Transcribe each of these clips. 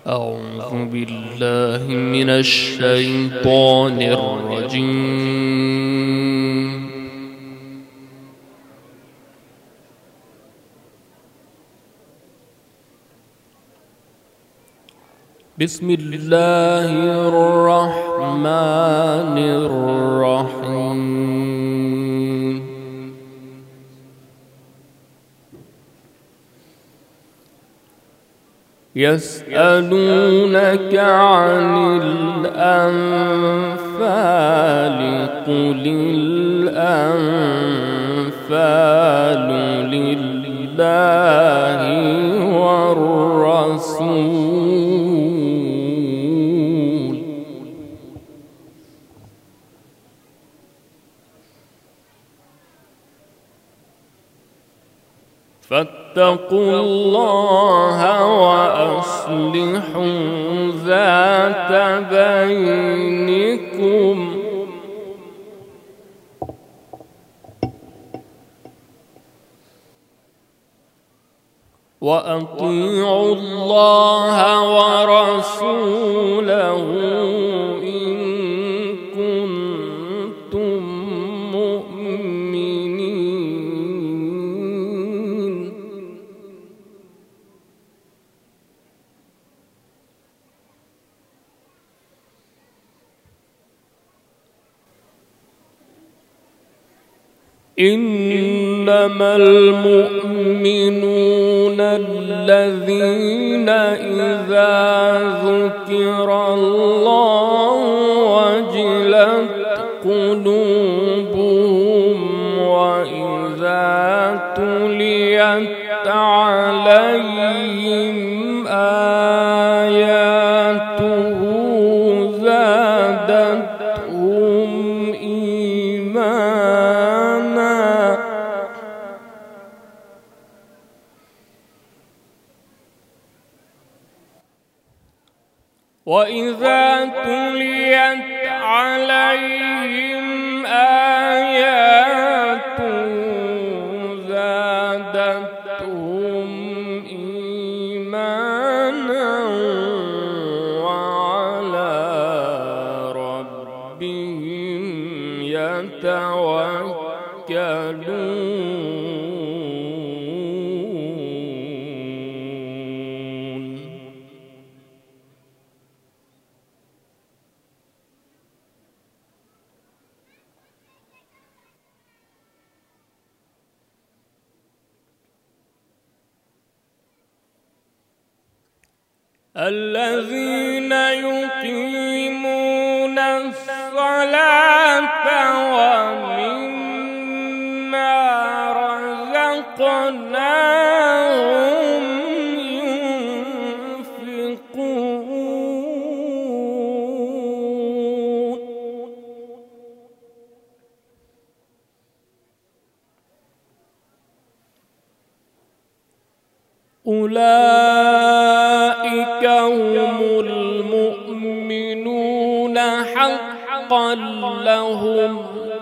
أعوذ بالله من الشيطان الرجيم. بسم الله الرحمن الرحيم. يسألونك عن الأنفال قل الأنفال لله والرسول فاتقوا الله وأصلحوا ذات بينكم وأطيعوا الله ورسوله إن كنتم مؤمنين. إنما المؤمنون الذين إذا ذكر الله وجلت قلوبهم وإذا تليت عليهم آياته زادتهم إيمانا وإذا تليت عليهم آياته زادتهم إيمانا وعلى ربهم يتوكلون. الذين يقيمون الصلاة ومما رزقناهم ينفقون. أولئك هم المؤمنون حقا لهم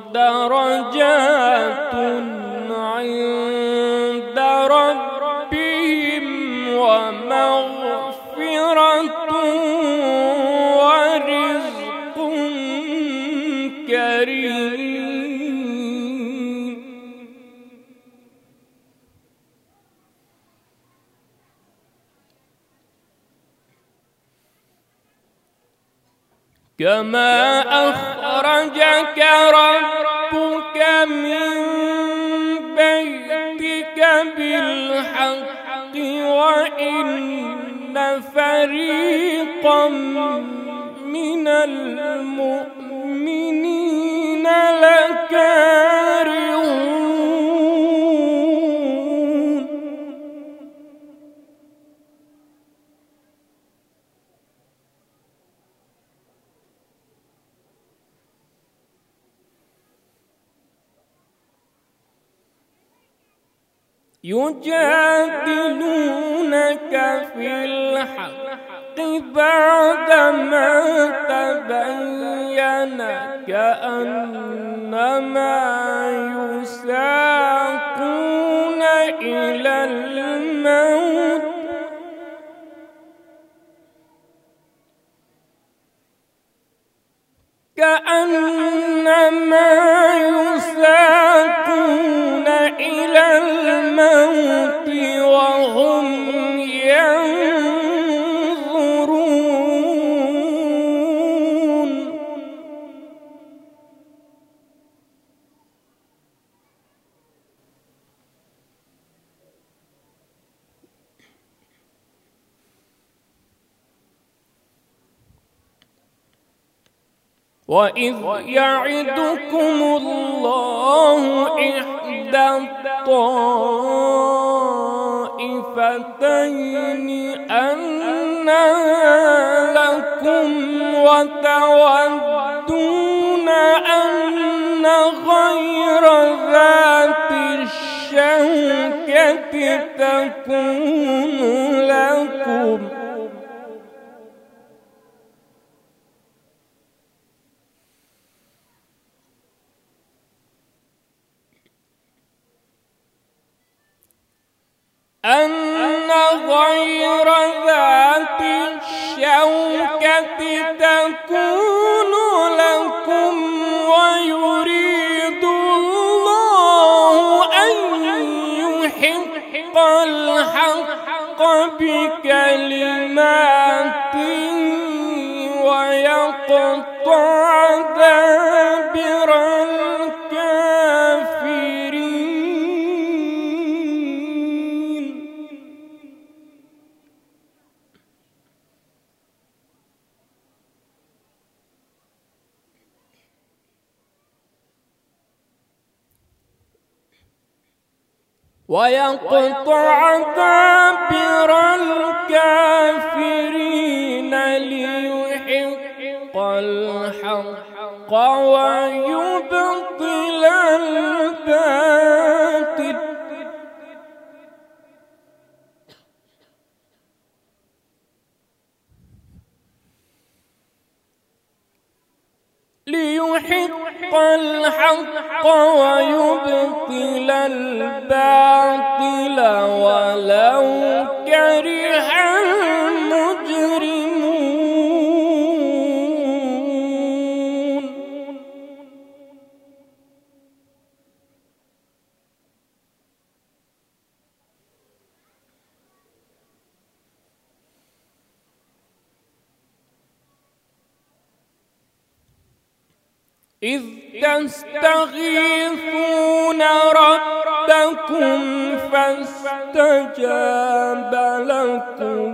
درجات عند ربهم ومغفرة ورزق كريم. كما أخرجك ربك من بيتك بالحق وإن فريقا من المؤمنين لكارهون. يجادلونك في الحق بعدما تبين كأنما يساقون إلى الموت كأنما يساقون إلى الموت وهم ينظرون. وإذ يعدكم الله إحدى الطائفتين أنها لكم وتودون أن غير ذات الشوكة تكون لكم ويريد الله أن يحق الحق بكلماته ويقطع دابر الكافرين. ويقطع دابر الكافرين ليحق الحق ويبطل الباطل ولو كره المجرمون. إذ تستغيثون ربكم فاستجاب لكم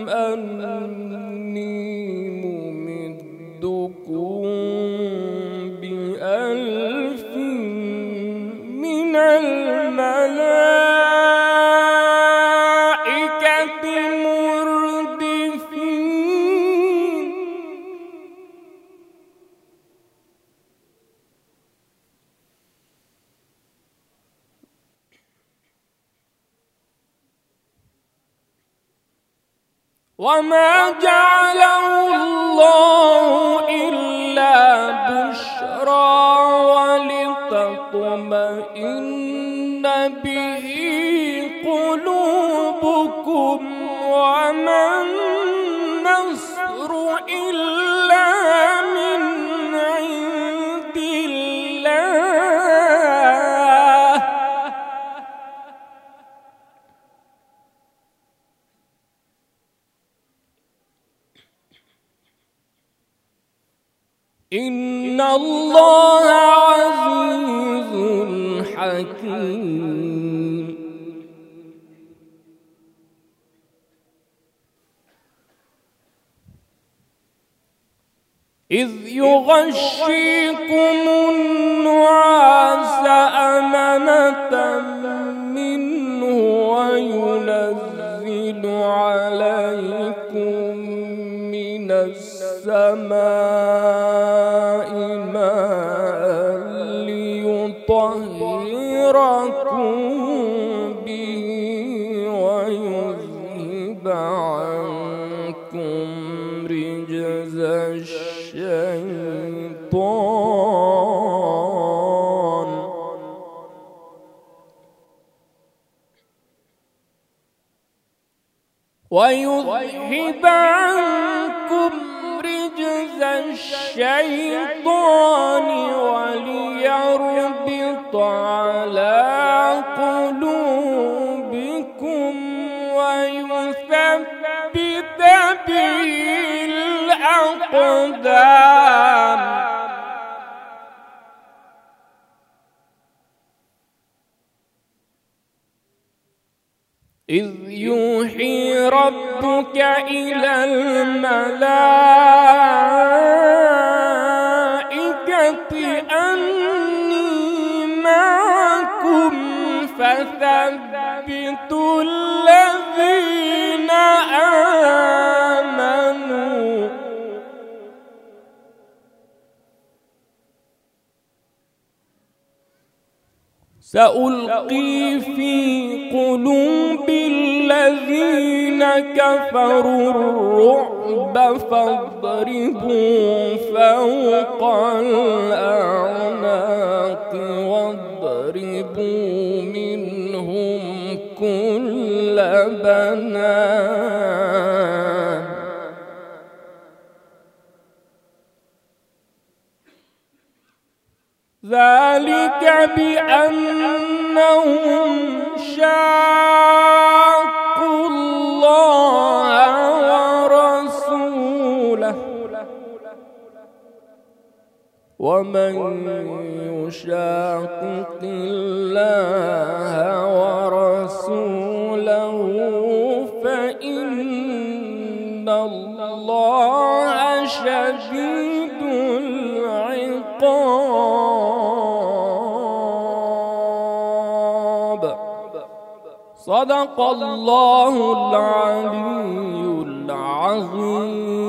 أني ممدكم ب1000 من الملائكة مردفين. وما جعله الله إلا بشرى ولتطمئن به قلوبكم وما النصر إلا من عند الله. إن الله عزيز حكيم. إذ يغشيكم النعاس أمنة منه وينزل عليكم من السماء ماء ليطهركم به ويذهب عنكم رجز الشيطان ويذهب عنكم رجز الشيطان الشيطان وليربط على قلوبكم ويثبت به الأقدام. إذ يوحي ربك إلى الملائكة أني معكم فثبتوا الذين آمنوا سألقي في قلوب الذين كفروا الرعب فاضربوا فوق الأعناق واضربوا منهم كل بنان. ذلك بأنهم شاقوا الله ورسوله ومن يشاقق الله ورسوله فإن الله شديد العقاب. صدق الله العلي العظيم.